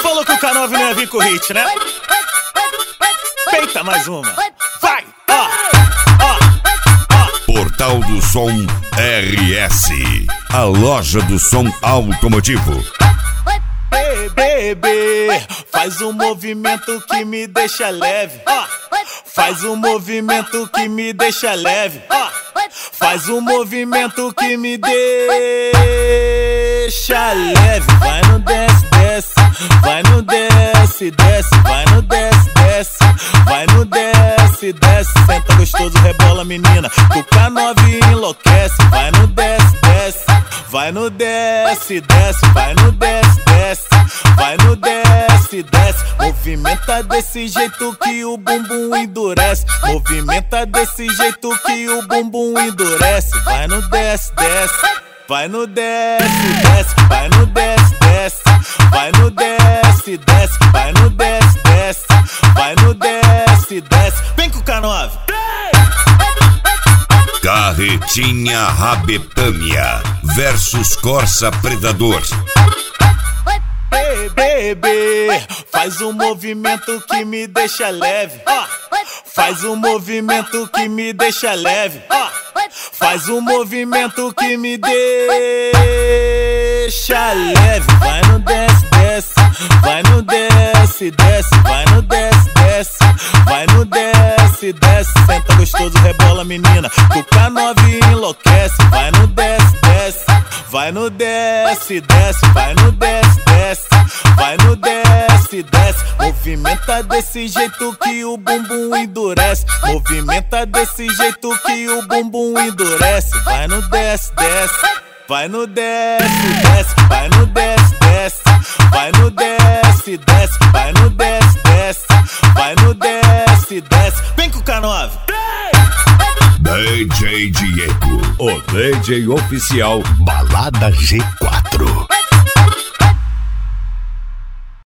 Falou que o K9 não ia vir com o hit, né? Peita mais uma. Vai! Portal do Som RS, a loja do som automotivo. Bebê, faz um movimento que me deixa leve. Faz um movimento que me deixa leve. Faz um movimento que me deixa leve. Vai no desce, desce. Vai no desce, desce. Vai no desce, desce. Vai no desce, desce. Senta gostoso, rebola menina, que o K9 enlouquece. Vai no desce, desce. Vai no desce, desce. Vai no desce, desce. Vai no desce, desce. Movimenta desse jeito que o bumbum endurece. Movimenta desse jeito que o bumbum endurece. Vai no desce, desce. Vai no desce, desce. Vai no desce, desce. Vai no desce, desce. Vai no desce, desce. Vai no desce, desce. Vem com o K9. Carretinha Rabetânia versus Corsa Predador. Bebê, faz um movimento que me deixa leve. Faz um movimento que me deixa leve. Faz um movimento que me deixa leve. Vai no desce, desce. Vai no desce, desce. Vai no desce, desce. Vai no desce, desce. Senta gostoso, rebola menina, que o K9 enlouquece. Vai no desce, desce. Vai no desce, desce. Vai no desce, desce. Vai no desce, desce. Movimenta desse jeito que o bumbum endurece. Movimenta desse jeito que o bumbum endurece. Vai no desce, desce. Vai no desce, desce. Vai no desce, desce. Vai no desce, desce. Vai no desce, desce. Vai no desce, desce. Vem com o K9. DJ Diego, o DJ oficial Balada G4.